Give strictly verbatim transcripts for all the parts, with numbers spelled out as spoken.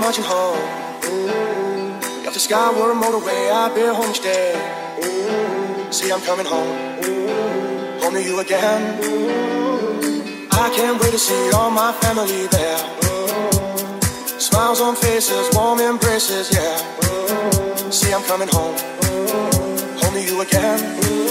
marching home. If the sky were a motorway, I'd be home each day. See, I'm coming home, home to you again. I can't wait to see all my family there. Smiles on faces, warm embraces, yeah. See, I'm coming home, home to you again.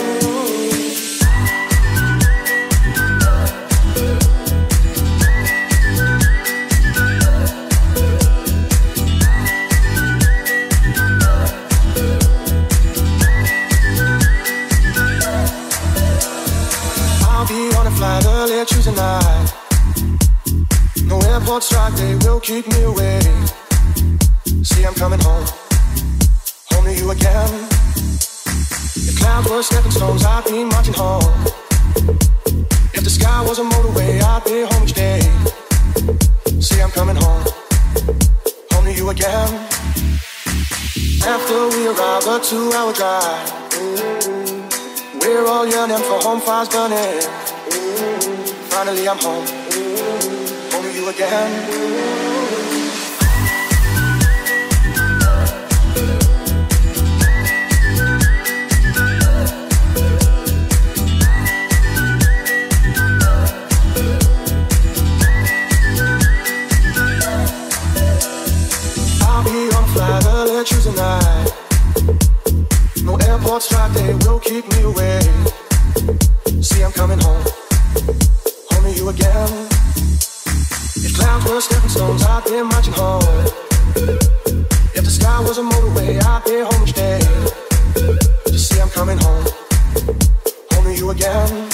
Flight early Tuesday night. No airport strike, they will keep me away. See, I'm coming home, home to you again. If clouds were stepping stones, I'd be marching home. If the sky was a motorway, I'd be home each day. See, I'm coming home, home to you again. After we arrive, a two-hour drive. We're all yearning for home, fires burning. Finally I'm home, home to you again. I'll be on a flight early Tuesday night. No airport strike, they will keep me away. See, I'm coming home, home to you again. If clouds were stepping stones, I'd be marching home. If the sky was a motorway, I'd be home each day. Just see, I'm coming home, home to you again.